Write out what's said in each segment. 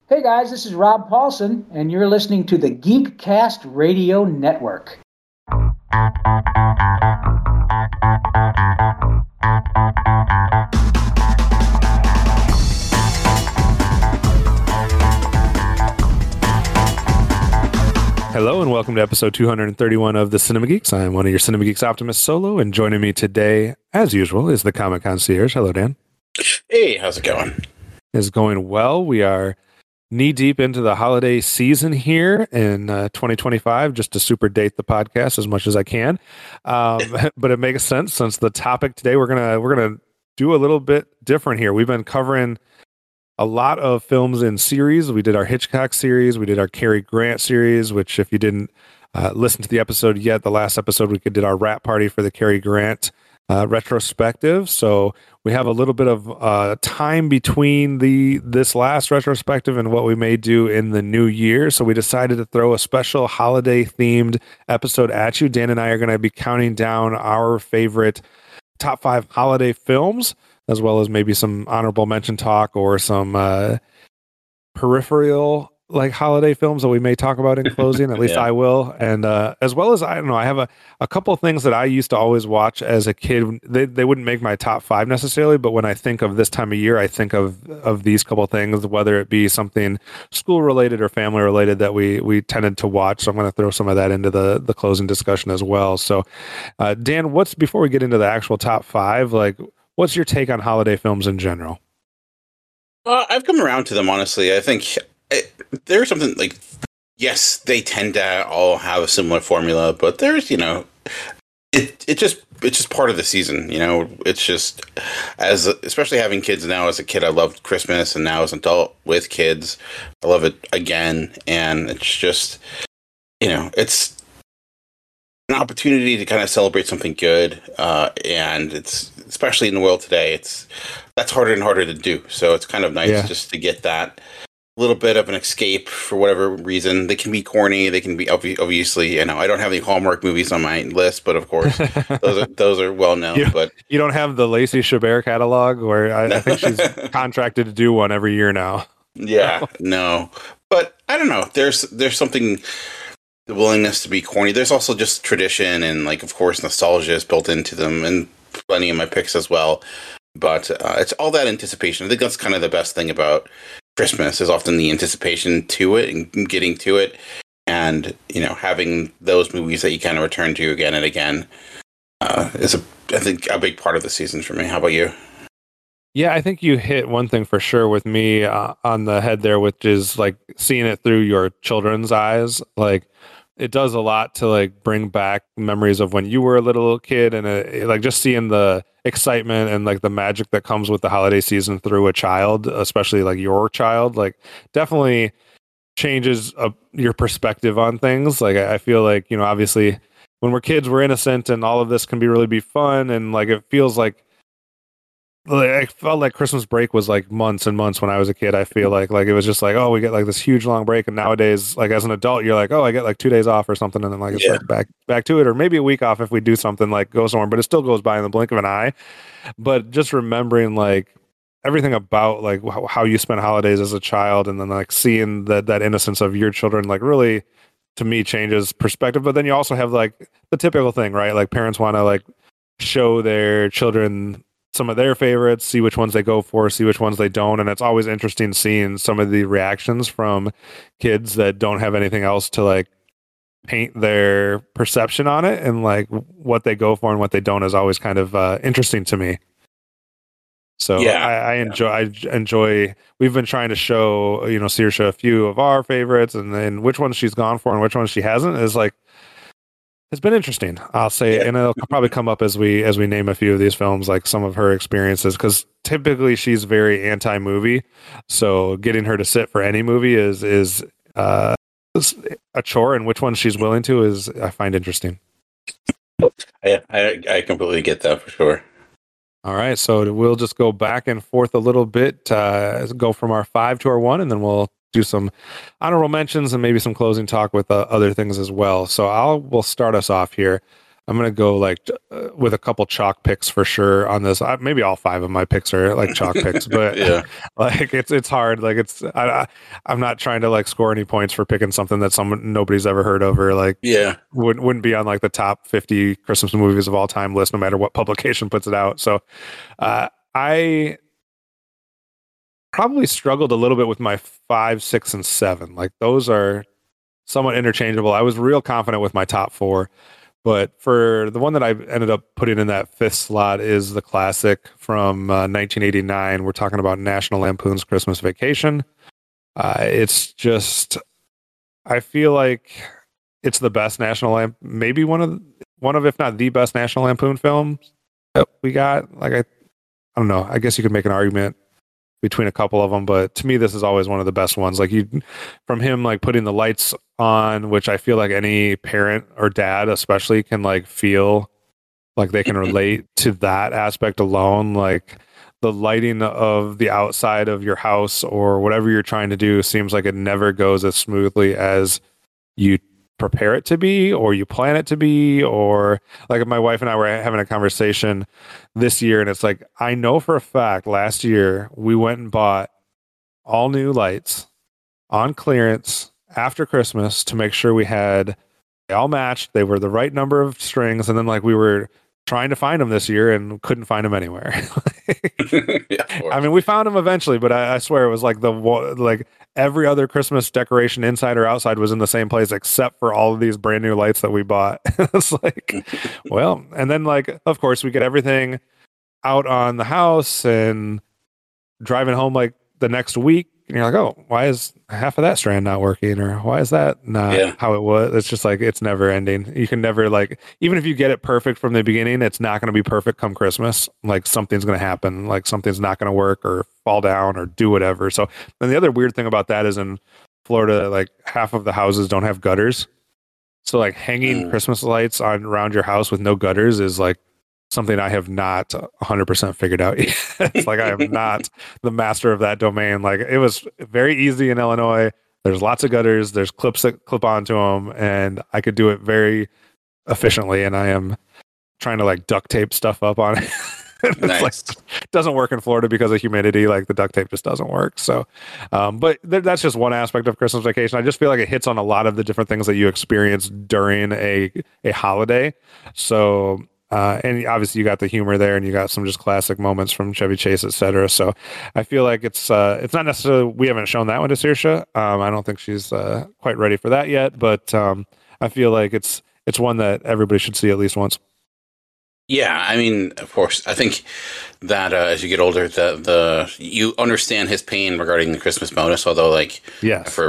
Hey guys, this is Rob Paulson, and you're listening to the Geekcast Radio Network. Hello and welcome to episode 231 of the Cinema Geeks. I'm one of your Cinema Geeks Optimus Solo, and joining me today, as usual, is the Comic Concierge. Hello, Dan. Hey, how's it going? It's going well. We are knee-deep into the holiday season here in 2025, just to super date the podcast as much as I can. But it makes sense since the topic today, we're gonna do a little bit different here. We've been covering a lot of films in series. We did our Hitchcock series. We did our Cary Grant series, which if you didn't listen to the episode yet, the last episode we did our wrap party for the Cary Grant retrospective. So we have a little bit of time between this last retrospective and what we may do in the new year. So we decided to throw a special holiday themed episode at you. Dan and I are going to be counting down our favorite top 5 holiday films, as well as maybe some honorable mention talk or some peripheral like holiday films that we may talk about in closing. At least Yeah. I will. And as well as, I don't know, I have a couple of things that I used to always watch as a kid. They wouldn't make my top 5 necessarily, but when I think of this time of year, I think of these couple of things, whether it be something school related or family related that we tended to watch. So I'm going to throw some of that into the closing discussion as well. So Dan, before we get into the actual top 5, like, what's your take on holiday films in general? I've come around to them, honestly. I think there's something like, yes, they tend to all have a similar formula, but there's, it's just part of the season, it's just, especially having kids now. As a kid, I loved Christmas, and now as an adult with kids, I love it again. And it's just, it's an opportunity to kind of celebrate something good. And it's, especially in the world today, that's harder and harder to do. So it's kind of nice just to get that little bit of an escape for whatever reason. They can be corny. They can be obviously, I don't have any Hallmark movies on my list, but of course those are well known. But you don't have the Lacey Chabert catalog, where I think she's contracted to do one every year now. Yeah, no, but I don't know. There's something, the willingness to be corny. There's also just tradition and, like, of course, nostalgia is built into them, and plenty of my picks as well. But it's all that anticipation. I think that's kind of the best thing about Christmas, is often the anticipation to it and getting to it, and having those movies that you kind of return to again and again is I think a big part of the season for me. How about you? Yeah, I think you hit one thing for sure with me on the head there, which is like seeing it through your children's eyes. Like, it does a lot to like bring back memories of when you were a little kid, and like just seeing the excitement and like the magic that comes with the holiday season through a child, especially like your child, like definitely changes your perspective on things. Like, I feel like, obviously when we're kids, we're innocent, and all of this can really be fun. And like, it feels like I felt like Christmas break was like months and months when I was a kid. I feel like it was just like, oh, we get like this huge long break. And nowadays, like as an adult, you're like, oh, I get like 2 days off or something. And then like, it's like back to it, or maybe a week off if we do something, like go somewhere, but it still goes by in the blink of an eye. But just remembering like everything about like how you spent holidays as a child, and then like seeing that innocence of your children, like really, to me, changes perspective. But then you also have like the typical thing, right? Like parents want to like show their children some of their favorites, see which ones they go for, see which ones they don't. And it's always interesting seeing some of the reactions from kids that don't have anything else to like paint their perception on it, and like what they go for and what they don't is always kind of interesting to me. So I enjoy, we've been trying to show, Saoirse a few of our favorites, and then which ones she's gone for and which ones she hasn't is like, it's been interesting, I'll say, and it'll probably come up as we name a few of these films, like some of her experiences, because typically she's very anti-movie, so getting her to sit for any movie is a chore, and which one she's willing to is, I find interesting. I completely get that for sure. All right, so we'll just go back and forth a little bit, go from our 5 to our 1, and then we'll do some honorable mentions and maybe some closing talk with other things as well. So we'll start us off here. I'm gonna go like with a couple chalk picks for sure on this. Maybe all 5 of my picks are like chalk picks, but Yeah. like it's hard. Like I'm not trying to like score any points for picking something that nobody's ever heard of, or like Yeah. wouldn't be on like the top 50 Christmas movies of all time list, no matter what publication puts it out. So I probably struggled a little bit with my 5, 6, and 7. Like those are somewhat interchangeable. I was real confident with my top 4. But for the one that I ended up putting in that 5th slot is the classic from 1989. We're talking about National Lampoon's Christmas Vacation. It's just, I feel like it's the best maybe one of, if not the best National Lampoon films that we got. Like I don't know. I guess you could make an argument between a couple of them, but to me, this is always one of the best ones. Like from him, like putting the lights on, which I feel like any parent or dad, especially, can like feel like they can relate to that aspect alone. Like the lighting of the outside of your house or whatever you're trying to do seems like it never goes as smoothly as you prepare it to be or you plan it to be. Or like my wife and I were having a conversation this year, and it's like, I know for a fact last year we went and bought all new lights on clearance after Christmas to make sure they all matched, they were the right number of strings, and then like we were trying to find them this year and couldn't find them anywhere. Yeah, I mean, we found them eventually, but I swear it was like like every other Christmas decoration inside or outside was in the same place except for all of these brand new lights that we bought. It's like, well, and then like, of course, we get everything out on the house and driving home like the next week. And you're like, oh, why is half of that strand not working? Or why is that not how it was? It's just like, it's never ending. You can never like, even if you get it perfect from the beginning, it's not going to be perfect come Christmas. Like something's going to happen. Like something's not going to work or fall down or do whatever. So, and the other weird thing about that is in Florida, like half of the houses don't have gutters. So like hanging Christmas lights around your house with no gutters is like something I have not 100% figured out yet. It's like I am not the master of that domain. Like it was very easy in Illinois. There's lots of gutters. There's clips that clip onto them, and I could do it very efficiently. And I am trying to like duct tape stuff up on it. It's Nice. like, it doesn't work in Florida because of humidity. Like the duct tape just doesn't work. So, but that's just one aspect of Christmas Vacation. I just feel like it hits on a lot of the different things that you experience during a holiday. So. And obviously you got the humor there and you got some just classic moments from Chevy Chase, etc. So I feel like it's not necessarily, we haven't shown that one to Saoirse. I don't think she's quite ready for that yet, but I feel like it's one that everybody should see at least once. Yeah, I mean, of course, I think that as you get older, you understand his pain regarding the Christmas bonus. Although, like, yes,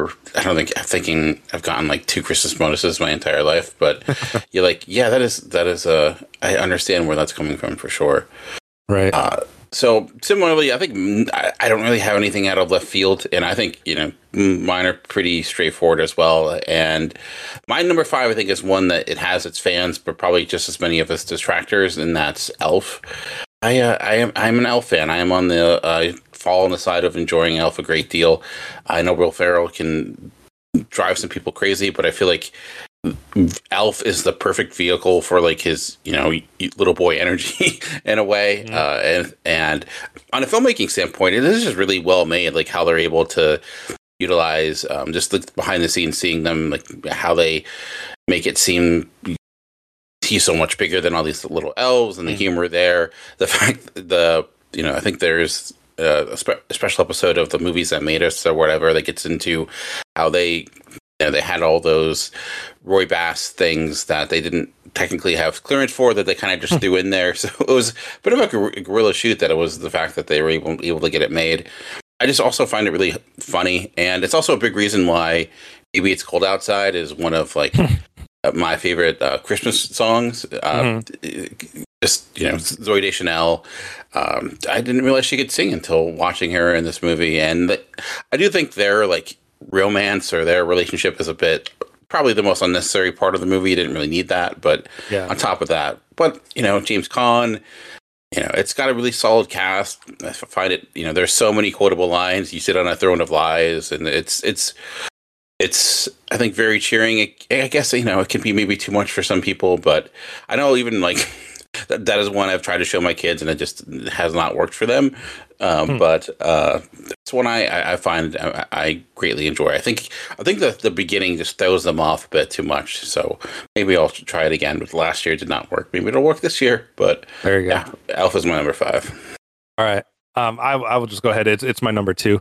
I've gotten like 2 Christmas bonuses my entire life, but you're like, yeah, that is I understand where that's coming from for sure. Right. So similarly, I think I don't really have anything out of left field, and I think mine are pretty straightforward as well. And my number 5, I think, is one that it has its fans, but probably just as many of its detractors, and that's Elf. I'm an Elf fan. I am on the fall on the side of enjoying Elf a great deal. I know Will Ferrell can drive some people crazy, but I feel like Elf is the perfect vehicle for like his little boy energy in a way. And on a filmmaking standpoint, it is just really well made, like how they're able to utilize just the behind the scenes, seeing them, like how they make it seem he's so much bigger than all these little elves, and the humor there, the fact I think there's a special episode of the Movies That Made Us or whatever that gets into how they had all those Roy Bass things that they didn't technically have clearance for, that they kind of just threw in there. So it was a bit of a guerrilla shoot, that it was the fact that they were able to get it made. I just also find it really funny, and it's also a big reason why Maybe It's Cold Outside is one of like my favorite Christmas songs. Just Zooey Deschanel. I didn't realize she could sing until watching her in this movie, and I do think their like romance or their relationship is a bit probably the most unnecessary part of the movie. You didn't really need that, but on top of that, James Caan. It's got a really solid cast. I find it, there's so many quotable lines. You sit on a throne of lies, and it's It's, I think, very cheering. I guess, it can be maybe too much for some people, but I know even like that is one I've tried to show my kids, and it just has not worked for them. But it's one I find I greatly enjoy. I think that the beginning just throws them off a bit too much. So maybe I'll try it again. But last year it did not work. Maybe it'll work this year. But there you go. Yeah, Alpha's my number 5. All right. I will just go ahead. It's my number 2.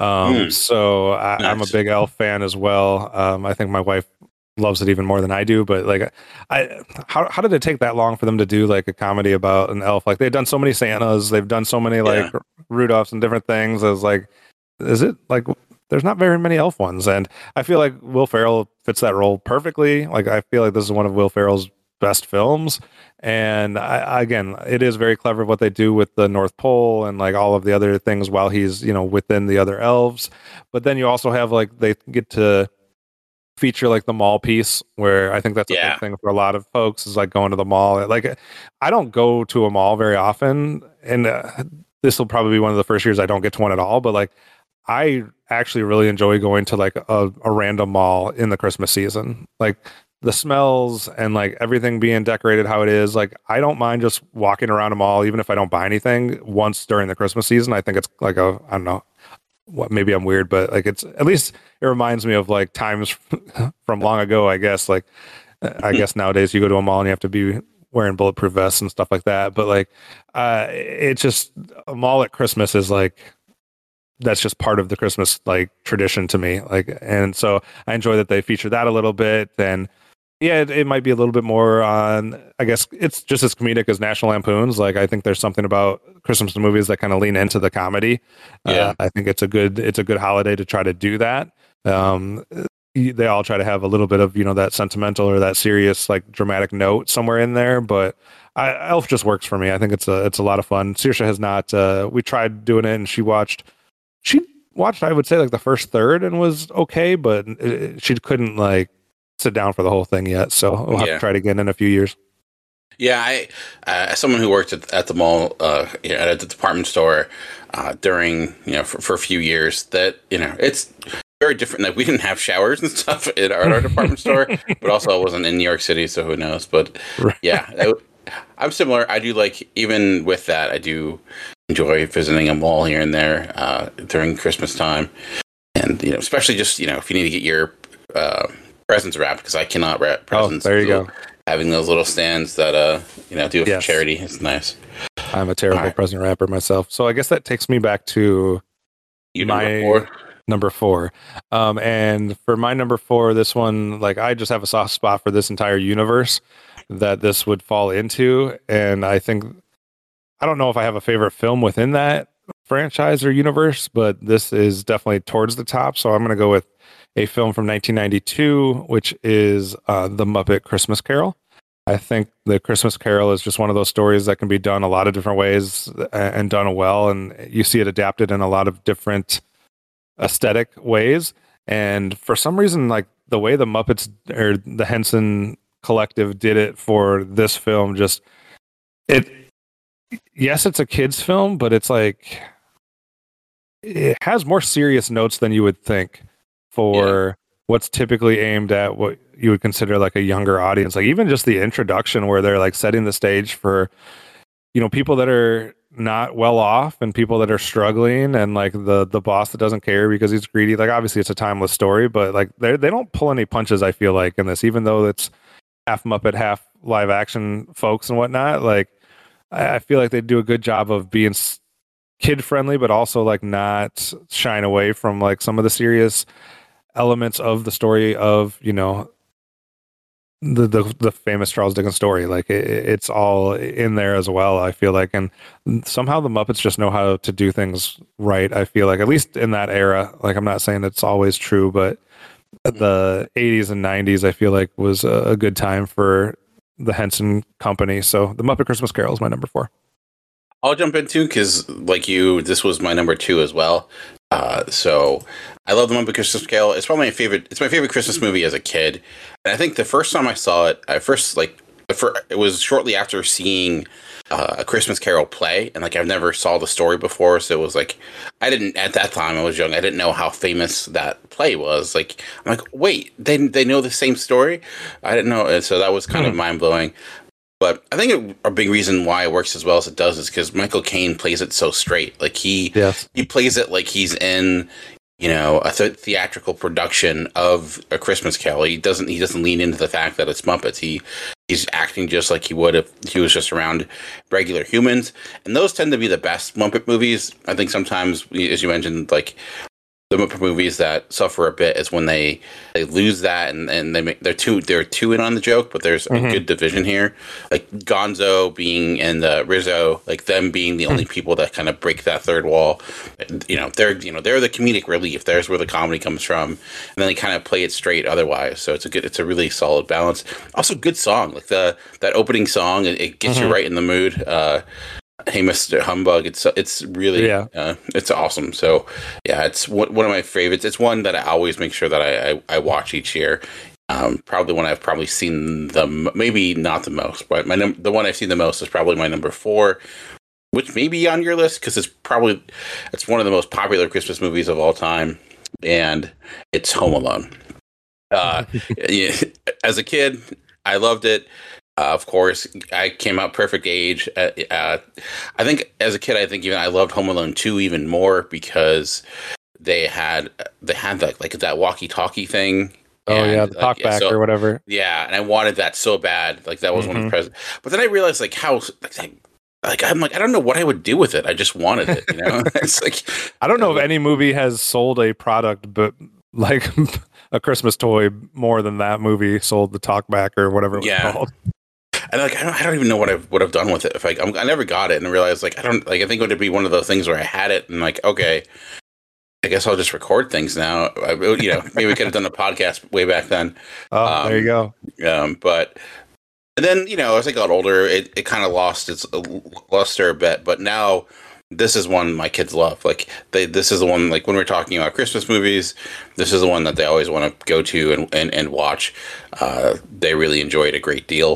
So nice. I'm a big Elf fan as well. I think my wife loves it even more than I do. But like, how did it take that long for them to do like a comedy about an elf? Like they've done so many Santas, they've done so many like Rudolphs and different things. I was like, is it like there's not very many elf ones? And I feel like Will Ferrell fits that role perfectly. Like I feel like this is one of Will Ferrell's best films. And again, it is very clever what they do with the North Pole and like all of the other things while he's, within the other elves. But then you also have like they get to feature like the mall piece, where I think that's a big thing for a lot of folks, is like going to the mall. Like I don't go to a mall very often, and this will probably be one of the first years I don't get to one at all, but like I actually really enjoy going to like a random mall in the Christmas season. Like the smells and like everything being decorated how it is, like I don't mind just walking around a mall even if I don't buy anything once during the Christmas season. I think it's like I don't know, maybe I'm weird, but like it's at least it reminds me of like times from long ago, I guess. Like I guess nowadays you go to a mall and you have to be wearing bulletproof vests and stuff like that. But like it's just a mall at Christmas is like, that's just part of the Christmas like tradition to me. Like, and so I enjoy that they feature that a little bit. And yeah, it might be a little bit more on, I guess it's just as comedic as National Lampoon's. Like, I think there's something about Christmas movies that kind of lean into the comedy. Yeah. I think it's a good holiday to try to do that. They all try to have a little bit of, that sentimental or that serious, like dramatic note somewhere in there. But Elf just works for me. I think it's a lot of fun. Saoirse has not, we tried doing it and she watched, I would say like the first third and was okay, but she couldn't like sit down for the whole thing yet, so we'll have to try it again in a few years. Yeah, I as someone who worked at the mall, at the department store during for a few years, that it's very different. Like we didn't have showers and stuff at our department store, but also I wasn't in New York City, so who knows? But I'm similar. I do like, even with that, I do enjoy visiting a mall here and there during Christmas time, and especially just if you need to get your presents wrapped, because I cannot wrap presents. Oh, there you go. Having those little stands that do it for charity is nice. I'm a terrible present wrapper myself, so I guess that takes me back to my number 4. And for my number 4, this one, like I just have a soft spot for this entire universe that this would fall into, and I think I don't know if I have a favorite film within that franchise or universe, but this is definitely towards the top. So I'm going to go with a film from 1992, which is The Muppet Christmas Carol. I think The Christmas Carol is just one of those stories that can be done a lot of different ways and done well. And you see it adapted in a lot of different aesthetic ways. And for some reason, like the way the Muppets or the Henson Collective did it for this film, yes, it's a kid's film, but it's like it has more serious notes than you would think for what's typically aimed at what you would consider like a younger audience. Like even just the introduction where they're like setting the stage for, people that are not well off and people that are struggling, and like the boss that doesn't care because he's greedy. Like obviously it's a timeless story, but like they don't pull any punches, I feel like, in this, even though it's half Muppet, half live action folks and whatnot. Like I feel like they do a good job of being kid friendly, but also like not shying away from like some of the serious elements of the story of, the famous Charles Dickens story. Like it's all in there as well, I feel like. And somehow the Muppets just know how to do things right, I feel like, at least in that era. Like I'm not saying it's always true, but the 80s and 90s, I feel like, was a good time for the Henson Company. So The Muppet Christmas Carol is my number 4. I'll jump in too, because like you, this was my number 2 as well. So I love The Muppet Christmas Carol. It's probably my favorite. It's my favorite Christmas movie as a kid. And I think the first time I saw it, I first like it was shortly after seeing A Christmas Carol play, and like I've never saw the story before, so it was like I didn't at that time. I was young. I didn't know how famous that play was. Like I'm like, wait, they know the same story. I didn't know, and so that was kind of mind blowing. But I think a big reason why it works as well as it does is because Michael Caine plays it so straight. Like he plays it like he's in, you know, a theatrical production of A Christmas Carol. He doesn't lean into the fact that it's Muppets. He's acting just like he would if he was just around regular humans. And those tend to be the best Muppet movies. I think sometimes, as you mentioned, like the Muppet movies that suffer a bit is when they lose that and they're too in on the joke, but there's a good division here. Like Gonzo being and Rizzo, like them being the only people that kind of break that third wall. They're the comedic relief. There's where the comedy comes from, and then they kind of play it straight otherwise. So it's a really solid balance. Also, good song, like that opening song. It gets you right in the mood. Hey, Mr. Humbug! It's really it's awesome. So yeah, it's one of my favorites. It's one that I always make sure that I watch each year. Probably one I've probably seen maybe not the most, but the one I've seen the most is probably my number 4, which may be on your list because it's one of the most popular Christmas movies of all time, and it's Home Alone. As a kid, I loved it. Of course, I came out perfect age. I think as a kid, I loved Home Alone 2 even more because they had that walkie-talkie thing. The talkback or whatever. Yeah, and I wanted that so bad. Like that was one of the presents. But then I realized like how I'm like I don't know what I would do with it. I just wanted it. You know, it's like I don't know if any movie has sold a product, but like a Christmas toy more than that movie sold the talkback or whatever it was called. And like I don't even know what I would have done with it if I never got it and realized like I think it would be one of those things where I had it and like okay, I guess I'll just record things now. Maybe we could have done a podcast way back then. Oh, there you go. But then as I got older, it kind of lost its luster a bit. But now this is one my kids love. Like this is the one like when we're talking about Christmas movies, this is the one that they always want to go to and watch. They really enjoy it a great deal.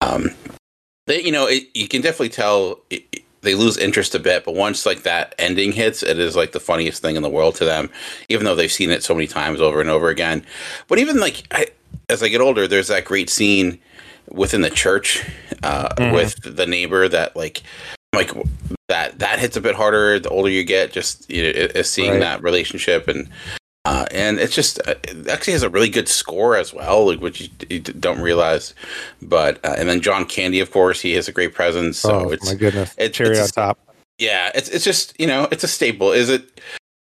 You can definitely tell they lose interest a bit, but once like that ending hits, it is like the funniest thing in the world to them, even though they've seen it so many times over and over again. But even like as I get older, there's that great scene within the church with the neighbor that like that hits a bit harder the older you get. Just seeing that relationship and it's just it actually has a really good score as well, like which you don't realize. But and then John Candy, of course, he has a great presence. So it's my goodness, cherry on top. Yeah, it's just it's a staple. Is it?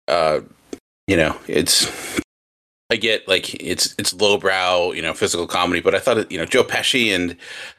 It's I get like it's lowbrow, physical comedy, but I thought Joe Pesci and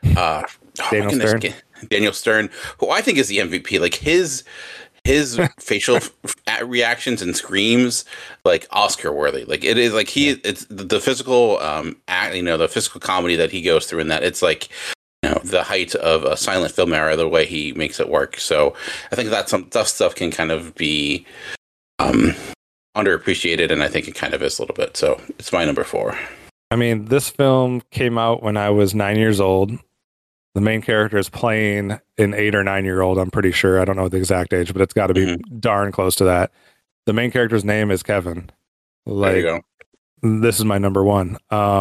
Daniel Stern, who I think is the MVP, like his facial reactions and screams, like Oscar worthy. Like it is like it's the physical the physical comedy that he goes through in that. It's like the height of a silent film era, the way he makes it work. So I think that stuff can kind of be underappreciated, and I think it kind of is a little bit. So it's my number 4. I mean, this film came out when I was 9 years old. The main character is playing an 8 or 9 year old. I'm pretty sure. I don't know the exact age, but it's got to be darn close to that. The main character's name is Kevin. Like, there you go. This is my number 1.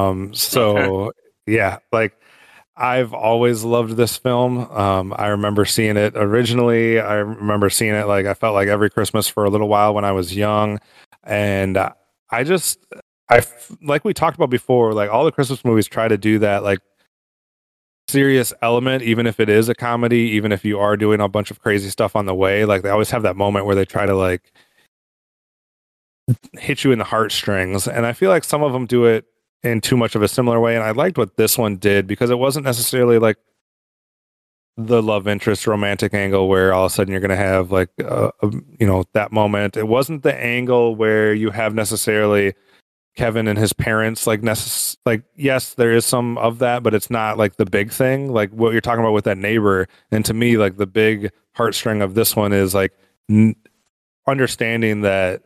Yeah, like I've always loved this film. I remember seeing it originally. I remember seeing it like I felt like every Christmas for a little while when I was young, and like we talked about before, like all the Christmas movies try to do that, like serious element, even if it is a comedy, even if you are doing a bunch of crazy stuff on the way. Like they always have that moment where they try to like hit you in the heartstrings, and I feel like some of them do it in too much of a similar way. And I liked what this one did because it wasn't necessarily like the love interest romantic angle where all of a sudden you're going to have like that moment. It wasn't the angle where you have necessarily Kevin and his parents like yes, there is some of that, but it's not like the big thing, like what you're talking about with that neighbor. And to me, like the big heartstring of this one is like understanding that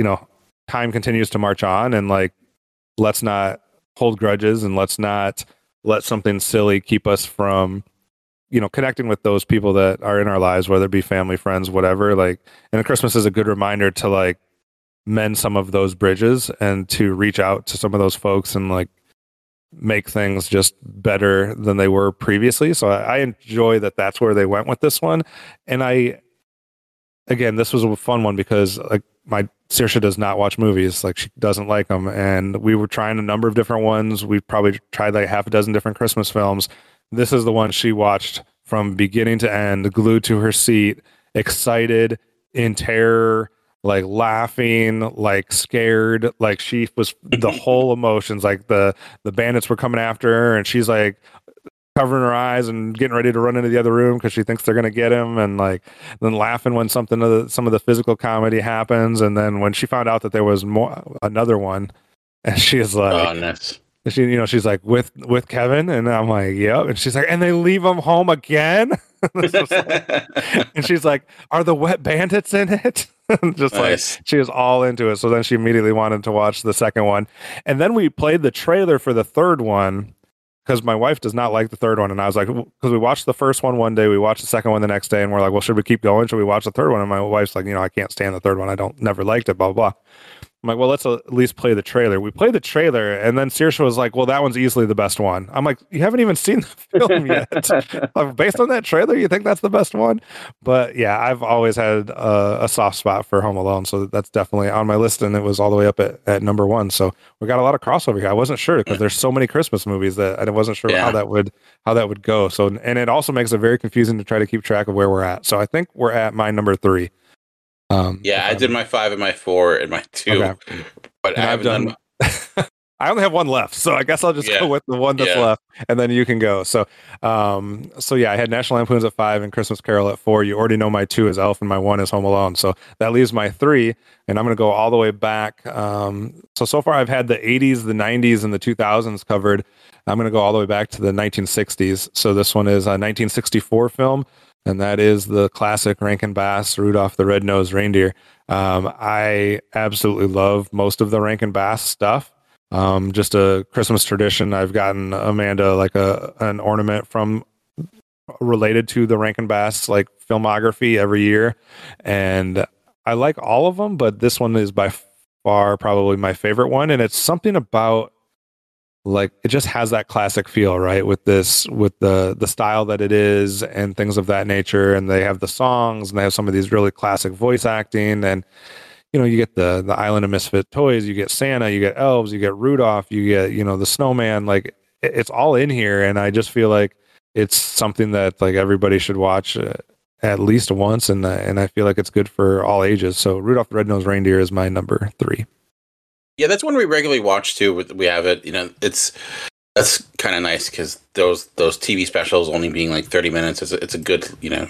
time continues to march on, and like let's not hold grudges and let's not let something silly keep us from, connecting with those people that are in our lives, whether it be family, friends, whatever. Like, and Christmas is a good reminder to like mend some of those bridges and to reach out to some of those folks and like make things just better than they were previously. So I enjoy that that's where they went with this one. And again, this was a fun one because like my Saoirse does not watch movies. Like, she doesn't like them. And we were trying a number of different ones. We probably tried like half a dozen different Christmas films. This is the one she watched from beginning to end, glued to her seat, excited, in terror, like laughing, like scared, like she was the whole emotions. Like the bandits were coming after her, and she's like covering her eyes and getting ready to run into the other room because she thinks they're gonna get him, and like then laughing when some of the physical comedy happens, and then when she found out that there was another one, and she is like, oh, nice. She's like with Kevin, and I'm like, yep. And she's like, and they leave him home again. And she's like, are the wet bandits in it? Just nice. Like she was all into it. So then she immediately wanted to watch the second one, and then we played the trailer for the third one because my wife does not like the third one, and I was like, because we watched the first one day, we watched the second one the next day, and we're like, well, should we keep going? Should we watch the third one? And my wife's like, I can't stand the third one. Never liked it. Blah blah. I'm like, well, let's at least play the trailer. We played the trailer, and then Saoirse was like, well, that one's easily the best one. I'm like, you haven't even seen the film yet. Based on that trailer, you think that's the best one? But yeah, I've always had a soft spot for Home Alone, so that's definitely on my list, and it was all the way up at number one. So we got a lot of crossover here. I wasn't sure because there's so many Christmas movies that I wasn't sure how that would go. So, and it also makes it very confusing to try to keep track of where we're at. So I think we're at my number 3. I did my 5 and my 4 and my 2, okay. But I haven't done. I only have one left, so I guess I'll just go with the one that's left, and then you can go. So, I had National Lampoon's at 5 and Christmas Carol at 4. You already know my 2 is Elf and my 1 is Home Alone. So that leaves my 3, and I'm going to go all the way back. So far I've had the 80s, the 90s, and the 2000s covered. I'm going to go all the way back to the 1960s. So this one is a 1964 film. And that is the classic Rankin Bass, Rudolph the Red-Nosed Reindeer. I absolutely love most of the Rankin Bass stuff. Just a Christmas tradition. I've gotten Amanda like an ornament from related to the Rankin Bass like filmography every year, and I like all of them, but this one is by far probably my favorite one. And it's something about like it just has that classic feel, right? With the style that it is and things of that nature. And they have the songs and they have some of these really classic voice acting. And you get the Island of Misfit Toys, you get Santa, you get elves, you get Rudolph, you get the snowman. Like it's all in here, and I just feel like it's something that like everybody should watch at least once, and I feel like it's good for all ages. So Rudolph the Red-Nosed Reindeer is my number 3. Yeah, that's one we regularly watch too. We have it. That's kind of nice because those TV specials only being like 30 minutes it's a good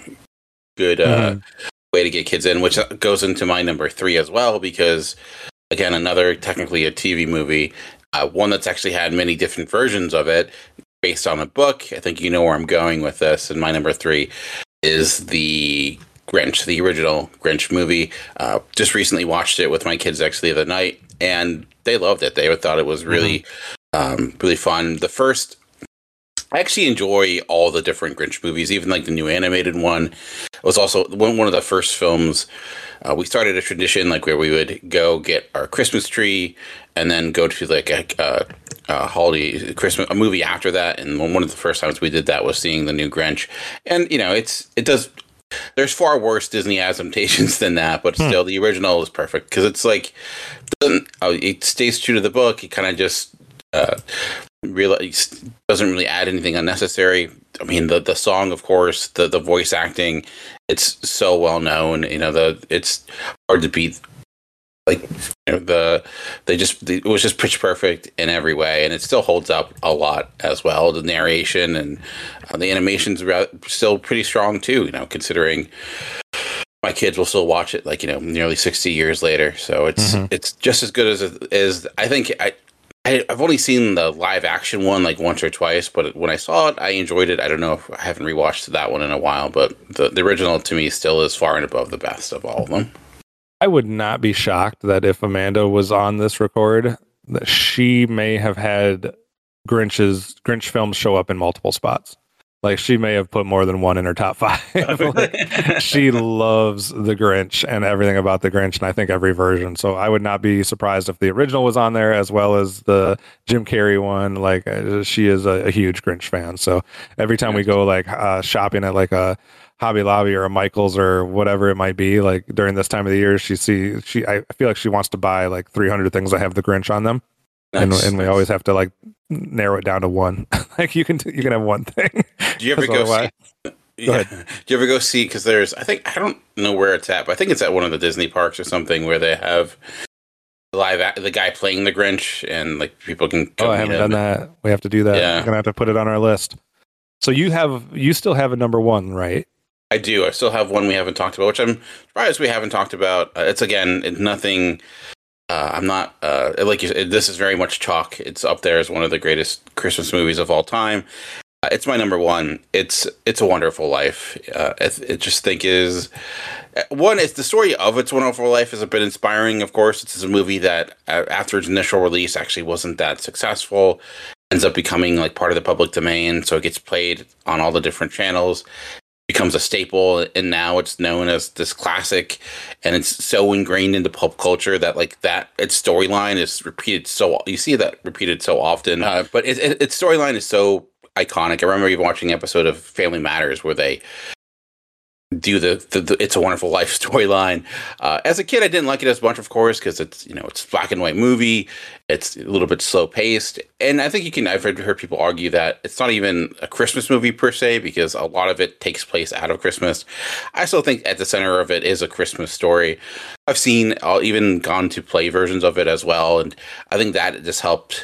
way to get kids in, which goes into my number 3 as well, because again, another technically a TV movie, one that's actually had many different versions of it based on a book. I think you know where I'm going with this. And my number 3 is the Grinch, the original Grinch movie. Just recently watched it with my kids actually the other night, and they loved it. They thought it was really, really fun. I actually enjoy all the different Grinch movies, even like the new animated one. It was also one of the first films. We started a tradition like where we would go get our Christmas tree and then go to like a holiday Christmas a movie after that. And one of the first times we did that was seeing the new Grinch. And there's far worse Disney adaptations than that, but still the original is perfect because it's like it stays true to the book. It kind of just doesn't really add anything unnecessary. I mean, the song, of course, the voice acting, it's so well known. It's hard to beat. Like it was just pitch perfect in every way, and it still holds up a lot as well. The narration and the animation's still pretty strong too. Considering my kids will still watch it like nearly 60 years later. So it's just as good as I think. I've only seen the live action one like once or twice, but when I saw it, I enjoyed it. I don't know if I haven't rewatched that one in a while, but the original to me still is far and above the best of all of them. I would not be shocked that if Amanda was on this record, that she may have had Grinch films show up in multiple spots. Like she may have put more than one in her top 5. Like, she loves the Grinch and everything about the Grinch, and I think every version. So I would not be surprised if the original was on there as well as the Jim Carrey one. Like she is a huge Grinch fan. So every time we go like shopping at like a Hobby Lobby or a Michael's or whatever it might be, like during this time of the year, I feel like she wants to buy like 300 things that have the Grinch on them. Nice, and we always have to like narrow it down to one. Like you can have one thing. Do you ever go see? Go ahead. Do you ever go see? Because I don't know where it's at, but I think it's at one of the Disney parks or something where they have the guy playing the Grinch, and like people can. I haven't done that. We have to do that. Yeah. We're gonna have to put it on our list. So you still have a number 1, right? I do. I still have one we haven't talked about, which I'm surprised we haven't talked about. It's nothing. I'm not like you said, this is very much chalk. It's up there as one of the greatest Christmas movies of all time. It's my number 1. It's A Wonderful Life. It just think is one. It's the story of It's a Wonderful Life is a bit inspiring. Of course, it's a movie that after its initial release actually wasn't that successful. Ends up becoming like part of the public domain, so it gets played on all the different channels. Becomes a staple, and now it's known as this classic, and it's so ingrained into pop culture that like that its storyline is repeated. So you see that repeated so often, but its storyline is so iconic. I remember even watching an episode of Family Matters where they do the It's a Wonderful Life storyline. As a kid, I didn't like it as much, of course, because it's it's a black and white movie. It's a little bit slow paced, and I think I've heard people argue that it's not even a Christmas movie per se because a lot of it takes place out of Christmas. I still think at the center of it is a Christmas story. I've even gone to play versions of it as well, and I think that just helped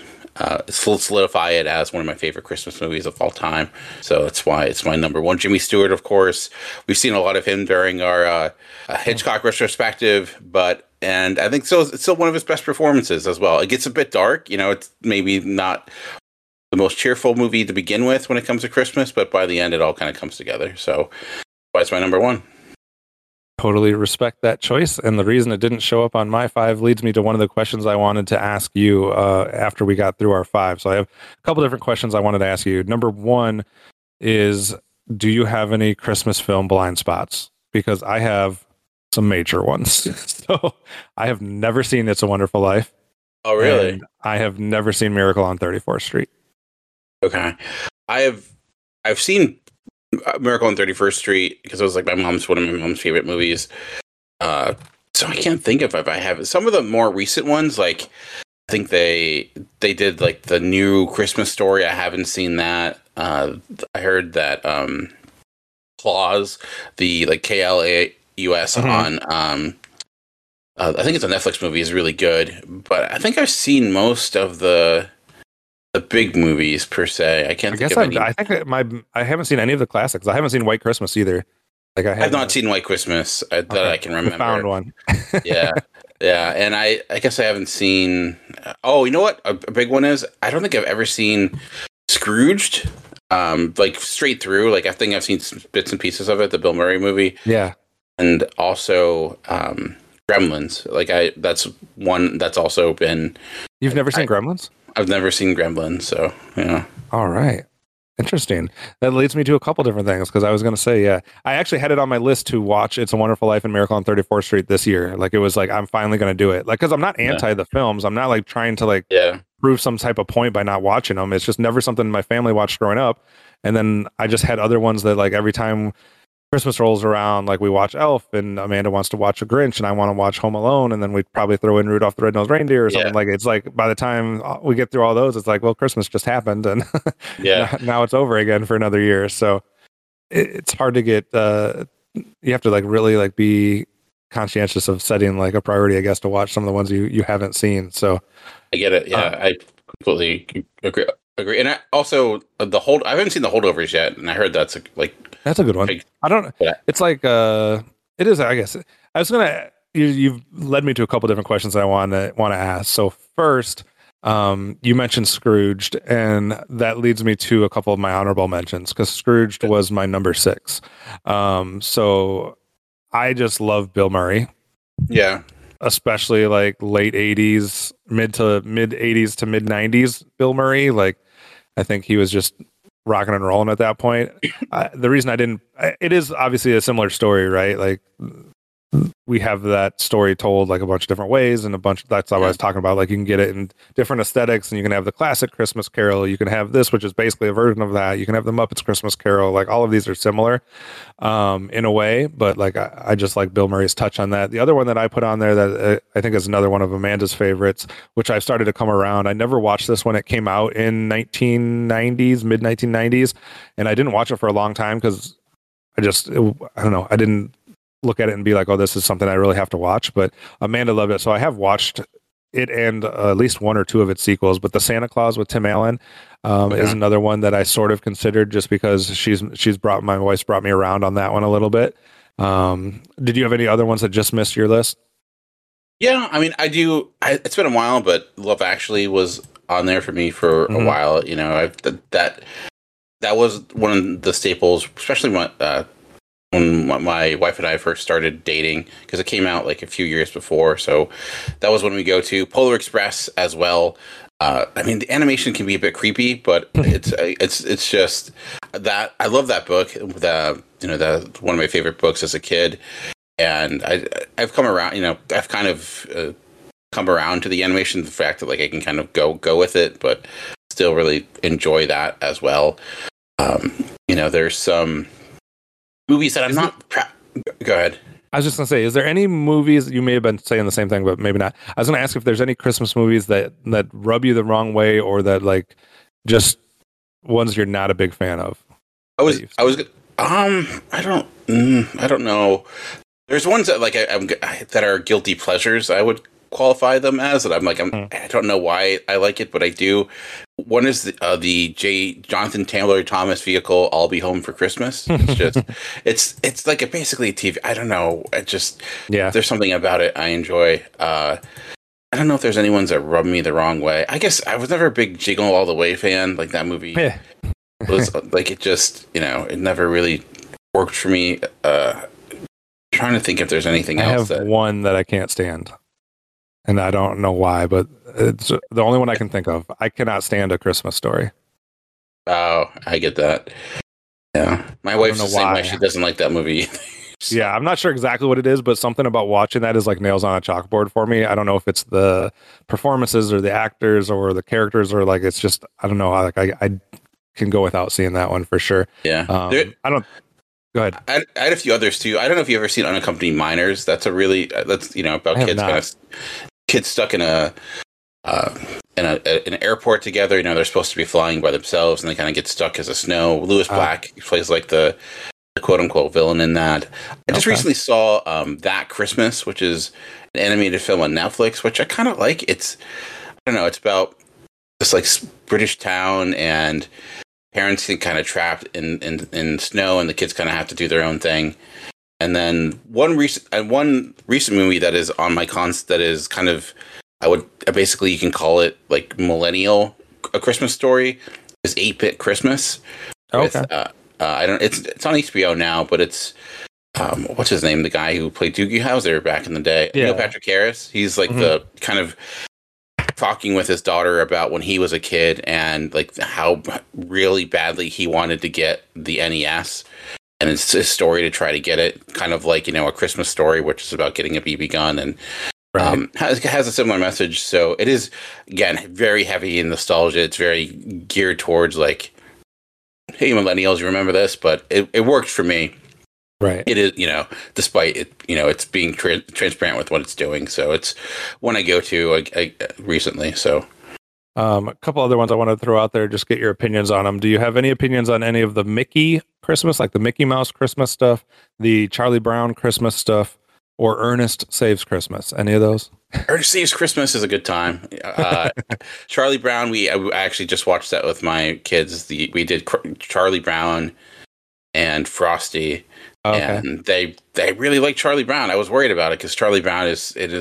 solidify it as one of my favorite Christmas movies of all time. So that's why it's my number 1. Jimmy Stewart, of course, we've seen a lot of him during our Hitchcock retrospective, and I think it's still one of his best performances as well. It gets a bit dark, it's maybe not the most cheerful movie to begin with when it comes to Christmas, but by the end it all kind of comes together. So that's why it's my number 1. Totally respect that choice. And the reason it didn't show up on my 5 leads me to one of the questions I wanted to ask you after we got through our 5. So I have a couple different questions I wanted to ask you. Number 1 is, do you have any Christmas film blind spots? Because I have some major ones. So I have never seen It's a Wonderful Life. Oh, really? And I have never seen Miracle on 34th Street. Okay. I've seen Miracle on 31st Street because it was like one of my mom's favorite movies. So I can't think if I have some of the more recent ones. Like I think they did like the new Christmas Story. I haven't seen that. I heard that Claus, the like KLAUS on I think it's a Netflix movie, is really good. But I think I've seen most of the big movies per se. I haven't seen any of the classics. I haven't seen White Christmas either. Like I've not seen White Christmas that I can remember. I found one. Yeah, and I guess I haven't seen. Oh, you know what? A big one is I don't think I've ever seen Scrooged. Like straight through. Like I think I've seen bits and pieces of it. The Bill Murray movie. Yeah, and also Gremlins. Like that's one that's also been. You've never seen Gremlins? I've never seen Gremlins, so yeah. All right. Interesting. That leads me to a couple different things, because I was going to say, yeah, I actually had it on my list to watch It's a Wonderful Life and Miracle on 34th Street this year. Like it was like, I'm finally going to do it. Like, because I'm not anti the films. I'm not like trying to like prove some type of point by not watching them. It's just never something my family watched growing up. And then I just had other ones that like every time Christmas rolls around, like we watch Elf and Amanda wants to watch a Grinch and I want to watch Home Alone, and then we'd probably throw in Rudolph the Red-Nosed Reindeer or something. Like it's like by the time we get through all those, it's like, well, Christmas just happened and now it's over again for another year. So it's hard to get you have to like really like be conscientious of setting like a priority, I guess, to watch some of the ones you haven't seen. So I get it. I completely agree. And I also I haven't seen The Holdovers yet, and I heard that's a good one. It's like it is, I guess. I was gonna you've led me to a couple different questions that I want to ask. So first, you mentioned Scrooged, and that leads me to a couple of my honorable mentions, because Scrooged was my number 6. So I just love Bill Murray. Yeah. especially like late 80s, mid 80s to mid 90s Bill Murray. Like I think he was just rocking and rolling at that point. The reason it is obviously a similar story, right? Like we have that story told like a bunch of different ways, and that's what I was talking about. Like you can get it in different aesthetics, and you can have the classic Christmas Carol. You can have this, which is basically a version of that. You can have the Muppets Christmas Carol. Like all of these are similar in a way, but like I just like Bill Murray's touch on that. The other one that I put on there that I think is another one of Amanda's favorites, which I've started to come around. I never watched this when it came out in mid 1990s, and I didn't watch it for a long time because I don't know. I didn't look at it and be like, oh, this is something I really have to watch. But Amanda loved it. So I have watched it and at least one or two of its sequels. But The Santa Claus with Tim Allen is another one that I sort of considered just because my wife's brought me around on that one a little bit. Did you have any other ones that just missed your list? Yeah, I mean, I do. It's been a while, but Love Actually was on there for me for a while. You know, that was one of the staples, especially when my wife and I first started dating, because it came out like a few years before. So that was when we go to Polar Express as well. I mean, the animation can be a bit creepy, but it's just that I love that book. One of my favorite books as a kid, and I've come around. You know, I've kind of come around to the animation. The fact that like I can kind of go with it, but still really enjoy that as well. There's some movies that I'm not. Go ahead. I was just going to say, is there any movies, you may have been saying the same thing, but maybe not. I was going to ask if there's any Christmas movies that rub you the wrong way, or that like just ones you're not a big fan of. I don't know. There's ones that like that are guilty pleasures. I would qualify them as that. I don't know why I like it, but I do. One is the Jonathan Taylor Thomas vehicle, I'll Be Home for Christmas. It's just, it's like basically a TV. I don't know. There's something about it I enjoy. I don't know if there's any ones that rub me the wrong way. I guess I was never a big Jingle All the Way fan. Like that movie was like, it just, it never really worked for me. Trying to think if there's anything else. I have one that I can't stand. And I don't know why, but it's the only one I can think of. I cannot stand A Christmas Story. Oh, I get that. Yeah. My wife's the same way. She doesn't like that movie. So. Yeah, I'm not sure exactly what it is, but something about watching that is like nails on a chalkboard for me. I don't know if it's the performances or the actors or the characters, or like it's just, I don't know. Like I can go without seeing that one for sure. Yeah. Go ahead. I had a few others too. I don't know if you've ever seen Unaccompanied Minors. That's about kids stuck in an airport together. They're supposed to be flying by themselves, and they kind of get stuck as a snow. Lewis Black plays like the quote unquote villain in that. I just recently saw That Christmas, which is an animated film on Netflix, which I kind of like. It's about this like British town, and parents get kind of trapped in snow, and the kids kind of have to do their own thing. And then one recent movie that is on my that is kind of, basically you can call it like millennial A Christmas Story, is 8-Bit Christmas. Okay. It's on HBO now, but it's what's his name? The guy who played Doogie Howser back in the day. Yeah. Neil Patrick Harris. He's like the kind of talking with his daughter about when he was a kid and like how really badly he wanted to get the NES. And it's his story to try to get it, kind of like, A Christmas Story, which is about getting a BB gun, and has a similar message. So it is, again, very heavy in nostalgia. It's very geared towards like, hey, millennials, you remember this? But it worked for me. Right. It is, despite it, it's being transparent with what it's doing. So it's one I go to recently. So. A couple other ones I want to throw out there, just get your opinions on them. Do you have any opinions on any of the Mickey Christmas, like the Mickey Mouse Christmas stuff, the Charlie Brown Christmas stuff, or Ernest Saves Christmas? Any of those? Ernest Saves Christmas is a good time. Charlie Brown, I actually just watched that with my kids. We did Charlie Brown and Frosty, and they really like Charlie Brown. I was worried about it because Charlie Brown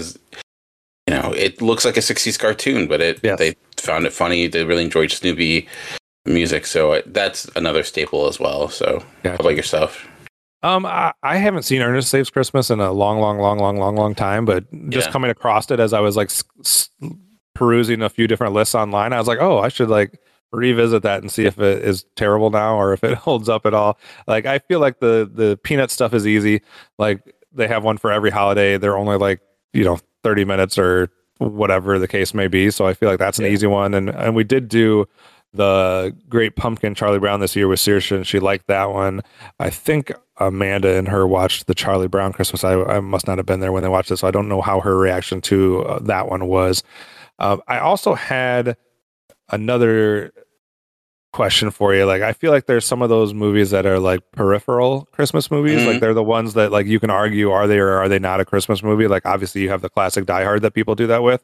it looks like a 60s cartoon, but they found it funny. They really enjoyed Snoopy music, so that's another staple as well. So, How about yourself? I haven't seen Ernest Saves Christmas in a long time, but just coming across it as I was like perusing a few different lists online, I was like, oh, I should like revisit that and see if it is terrible now or if it holds up at all. Like, I feel like the peanut stuff is easy. Like, they have one for every holiday. They're only like, 30 minutes or whatever the case may be. So I feel like that's an easy one. And we did do the Great Pumpkin Charlie Brown this year with Saoirse, and she liked that one. I think Amanda and her watched the Charlie Brown Christmas. I must not have been there when they watched it, so I don't know how her reaction to that one was. I also had another question for you. Like, I feel like there's some of those movies that are like peripheral Christmas movies. Like, they're the ones that like you can argue, are they or are they not a Christmas movie? Like, obviously you have the classic Die Hard that people do that with,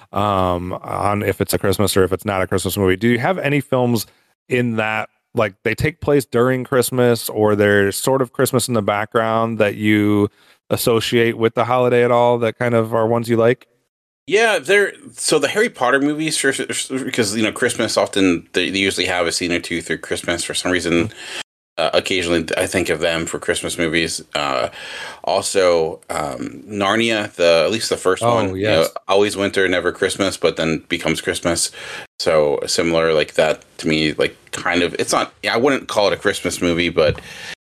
on if it's a Christmas or if it's not a Christmas movie. Do you have any films in that, like, they take place during Christmas or they're sort of Christmas in the background that you associate with the holiday at all, that kind of are ones you like? Yeah, so the Harry Potter movies, because Christmas often they usually have a scene or two through Christmas for some reason. Occasionally, I think of them for Christmas movies. Also, Narnia, at least the first one, yes. Always winter, never Christmas, but then becomes Christmas. So similar like that to me, like kind of. It's not. I wouldn't call it a Christmas movie, but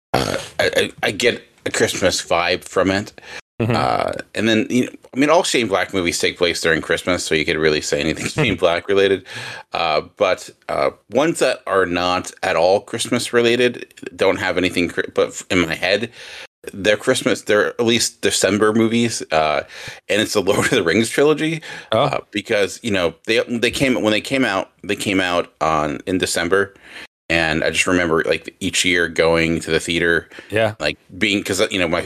I get a Christmas vibe from it. And then, all Shane Black movies take place during Christmas, so you could really say anything Shane Black related. But ones that are not at all Christmas related don't have anything, but in my head, they're at least December movies. And it's the Lord of the Rings trilogy. Because, they came out in December. And I just remember like each year going to the theater, like being, because,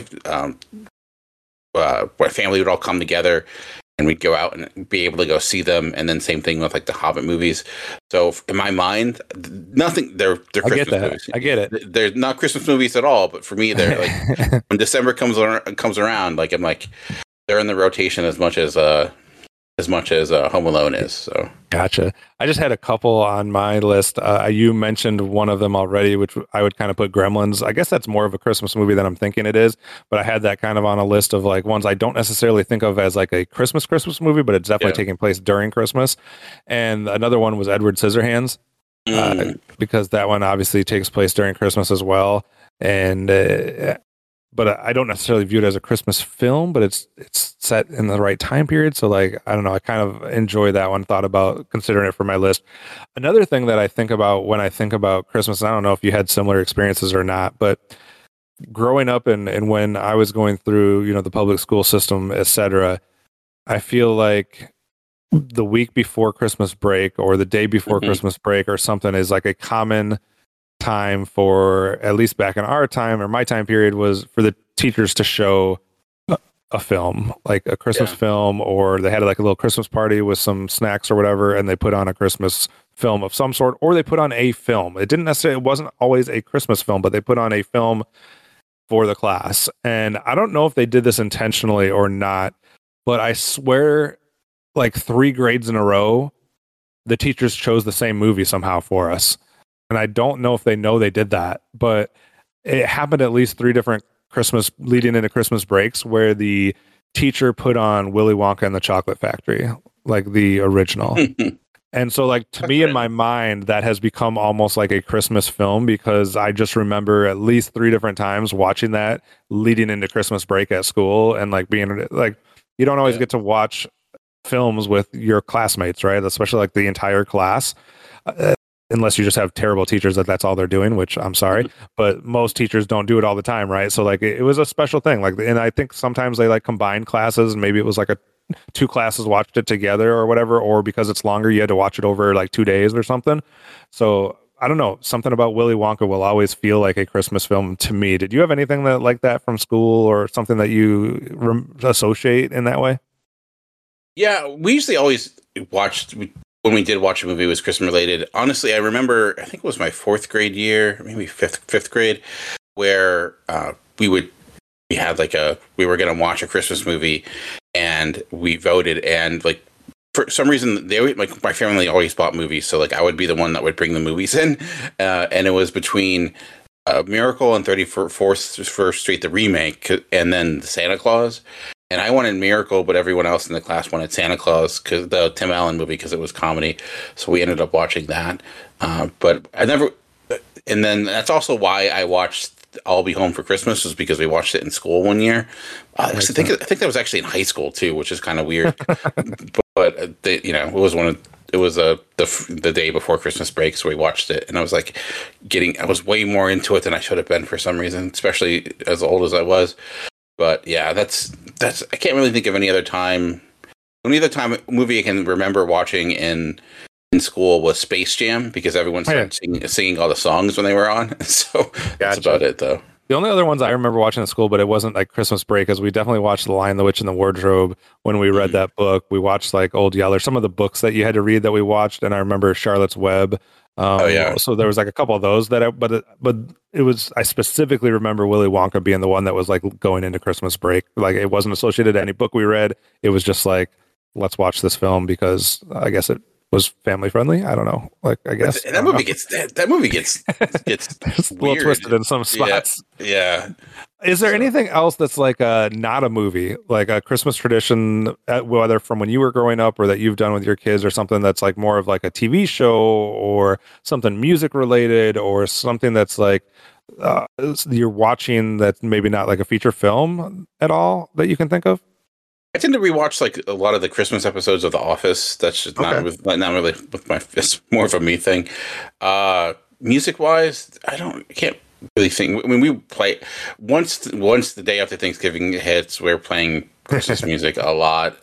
my family would all come together and we'd go out and be able to go see them. And then same thing with like the Hobbit movies. So in my mind, they're Christmas movies. I get it. They're not Christmas movies at all, but for me, they're like, when December comes around, like, I'm like, they're in the rotation as much as Home Alone is. So gotcha. I just had a couple on my list. You mentioned one of them already, which I would kind of put Gremlins. I guess that's more of a Christmas movie than I'm thinking it is, but I had that kind of on a list of like ones I don't necessarily think of as like a Christmas movie, but it's definitely taking place during Christmas. And another one was Edward Scissorhands, because that one obviously takes place during Christmas as well. And but I don't necessarily view it as a Christmas film, but it's set in the right time period. So like, I don't know, I kind of enjoy that one, thought about considering it for my list. Another thing that I think about when I think about Christmas, and I don't know if you had similar experiences or not, but growing up and when I was going through, the public school system, etc., I feel like the week before Christmas break or the day before Christmas break or something is like a common time for, at least back in our time or my time period, was for the teachers to show a film, like a Christmas film, or they had like a little Christmas party with some snacks or whatever, and they put on a Christmas film of some sort, or they put on a film. It wasn't always a Christmas film, but they put on a film for the class. And I don't know if they did this intentionally or not, but I swear like 3 grades in a row, the teachers chose the same movie somehow for us. And I don't know if they know they did that, but it happened at least 3 different Christmas leading into Christmas breaks where the teacher put on Willy Wonka and the Chocolate Factory, like the original. And so like to me in my mind, that has become almost like a Christmas film, because I just remember at least 3 different times watching that leading into Christmas break at school, and like being like, you don't always get to watch films with your classmates, right? Especially like the entire class. Unless you just have terrible teachers that's all they're doing, which I'm sorry, but most teachers don't do it all the time, right? So like it was a special thing. Like, and I think sometimes they like combined classes, and maybe it was like 2 classes watched it together or whatever, or because it's longer, you had to watch it over like 2 days or something. So I don't know, something about Willy Wonka will always feel like a Christmas film to me. Did you have anything like that from school, or something that you associate in that way? Yeah, we usually always watched. When we did watch a movie, it was Christmas related. Honestly, I remember, I think it was my 4th grade year, maybe fifth grade, where we were going to watch a Christmas movie, and we voted, and like for some reason my family always bought movies, so like I would be the one that would bring the movies in, and it was between Miracle on 34th Street, the remake, and then the Santa Claus. And I wanted Miracle, but everyone else in the class wanted Santa Claus, because the Tim Allen movie, because it was comedy. So we ended up watching that. But I never. And then that's also why I watched I'll Be Home for Christmas, was because we watched it in school one year. I think that was actually in high school too, which is kind of weird. but it was the day before Christmas break, so we watched it, and I was like I was way more into it than I should have been for some reason, especially as old as I was. But yeah, that's I can't really think of any other time. Only other time movie I can remember watching in school was Space Jam, because everyone started singing all the songs when they were on. So that's about it, though. The only other ones I remember watching in school, but it wasn't like Christmas break, is we definitely watched The Lion, the Witch, and the Wardrobe when we read that book. We watched like Old Yeller, some of the books that you had to read that we watched, and I remember Charlotte's Web. So there was like a couple of those but it was, I specifically remember Willy Wonka being the one that was like going into Christmas break. Like it wasn't associated to any book we read. It was just like, let's watch this film because I guess it was family friendly. I don't know. Like I guess that movie gets it's a little twisted in some spots. Yeah. Is there anything else that's like not a movie, like a Christmas tradition, whether from when you were growing up or that you've done with your kids, or something that's like more of like a TV show or something music related, or something that's like you're watching that's maybe not like a feature film at all that you can think of? I tend to rewatch like a lot of the Christmas episodes of The Office. That's just not really with my. It's more of a me thing. Music wise, I can't really think. I mean, we play once the day after Thanksgiving hits, we're playing Christmas music a lot.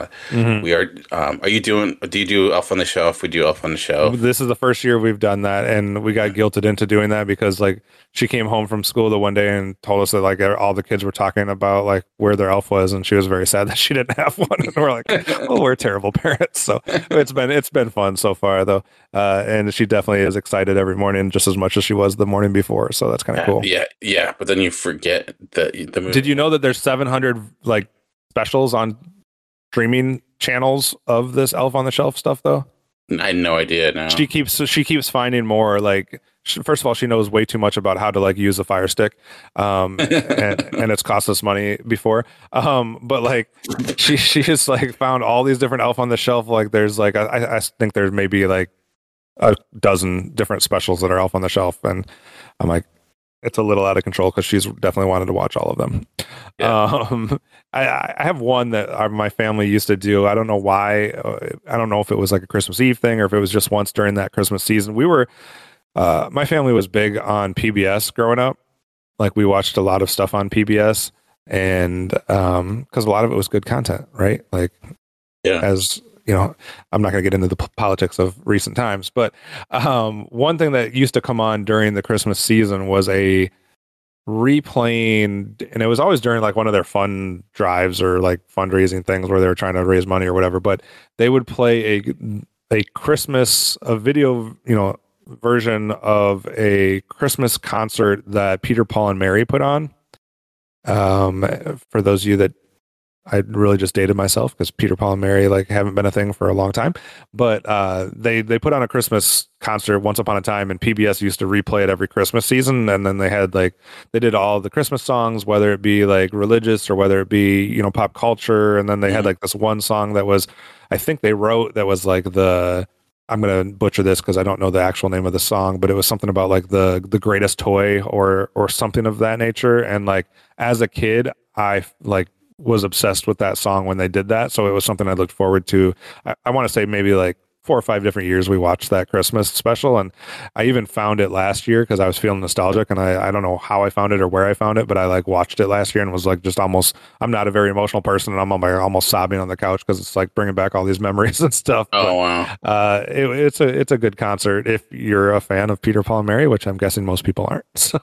We are. Do you do Elf on the Shelf? We do Elf on the Shelf. This is the first year we've done that, and we got guilted into doing that because like she came home from school the one day and told us that like all the kids were talking about like where their elf was, and she was very sad that she didn't have one. And we're like, oh, we're terrible parents. So it's been fun so far though, and she definitely is excited every morning just as much as she was the morning before. So that's kind of cool. Yeah. But then you forget the movie. Did you know that there's 700 like specials on streaming channels of this Elf on the Shelf stuff though? I had no idea. No. She keeps finding more. Like, first of all, she knows way too much about how to like use a Fire Stick, and it's cost us money before. But like, she just like found all these different Elf on the Shelf. Like, there's like I think there's maybe like a dozen different specials that are Elf on the Shelf, and I'm like, it's a little out of control because she's definitely wanted to watch all of them. Yeah. I have one that my family used to do. I don't know why. I don't know if it was like a Christmas Eve thing or if it was just once during that Christmas season. We were, my family was big on PBS growing up. Like we watched a lot of stuff on PBS, and because a lot of it was good content, right? Like, as you know, I'm not going to get into the politics of recent times, but one thing that used to come on during the Christmas season was a replaying, and it was always during like one of their fun drives or like fundraising things where they were trying to raise money or whatever, but they would play a Christmas, a video, version of a Christmas concert that Peter, Paul, and Mary put on. For those of you that, I really just dated myself because Peter, Paul, and Mary like haven't been a thing for a long time, but they put on a Christmas concert once upon a time, and PBS used to replay it every Christmas season. And then they had like they did all the Christmas songs, whether it be like religious or whether it be pop culture. And then they had like this one song that was, I think they wrote, that was like I'm gonna butcher this because I don't know the actual name of the song, but it was something about like the greatest toy or something of that nature. And like as a kid, I like was obsessed with that song when they did that. So it was something I looked forward to. I want to say maybe like 4 or 5 different years we watched that Christmas special. And I even found it last year because I was feeling nostalgic, and I don't know how I found it or where I found it, but I like watched it last year and was like just almost, I'm not a very emotional person, and I'm almost sobbing on the couch because it's like bringing back all these memories and stuff. Oh, wow. It's a good concert if you're a fan of Peter, Paul, and Mary, which I'm guessing most people aren't. So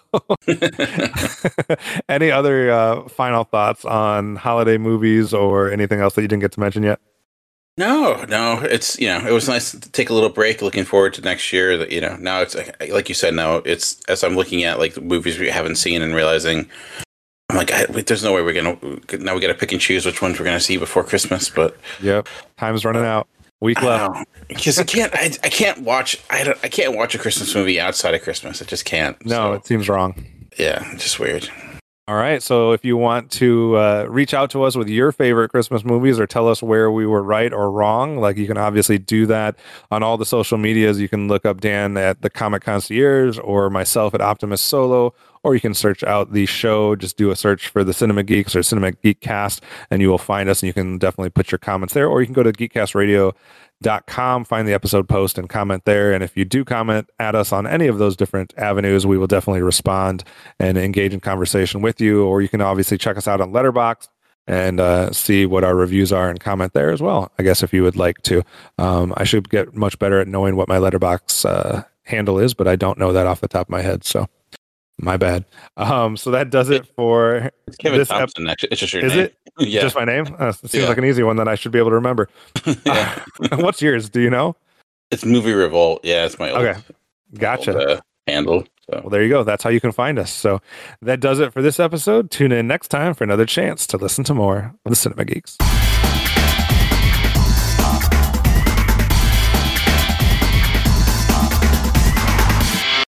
any other final thoughts on holiday movies or anything else that you didn't get to mention yet? No, it's, it was nice to take a little break, looking forward to next year. That, now it's like you said, now it's, as I'm looking at like the movies we haven't seen and realizing, I'm like, there's no way now we got to pick and choose which ones we're going to see before Christmas. But yep, time's running out. Week left. Because I can't watch a Christmas movie outside of Christmas. I just can't. No, it seems wrong. Yeah, it's just weird. All right. So if you want to reach out to us with your favorite Christmas movies or tell us where we were right or wrong, like you can obviously do that on all the social medias. You can look up Dan at the Comic Concierge or myself at Optimus Solo, or you can search out the show. Just do a search for the Cinema Geeks or Cinema Geek Cast, and you will find us, and you can definitely put your comments there, or you can go to geekcastradio.com, find the episode post and comment there. And if you do comment at us on any of those different avenues, we will definitely respond and engage in conversation with you. Or you can obviously check us out on Letterboxd and see what our reviews are and comment there as well, I guess, if you would like to. I should get much better at knowing what my Letterboxd handle is, but I don't know that off the top of my head, so my bad. So that does it for Kevin Thompson. Actually, it's just your name. Is it? Yeah. Just my name? It seems like an easy one that I should be able to remember. What's yours? Do you know? It's Movie Revolt. Yeah, it's my old, gotcha. Handle. So. Well, there you go. That's how you can find us. So that does it for this episode. Tune in next time for another chance to listen to more of the Cinema Geeks.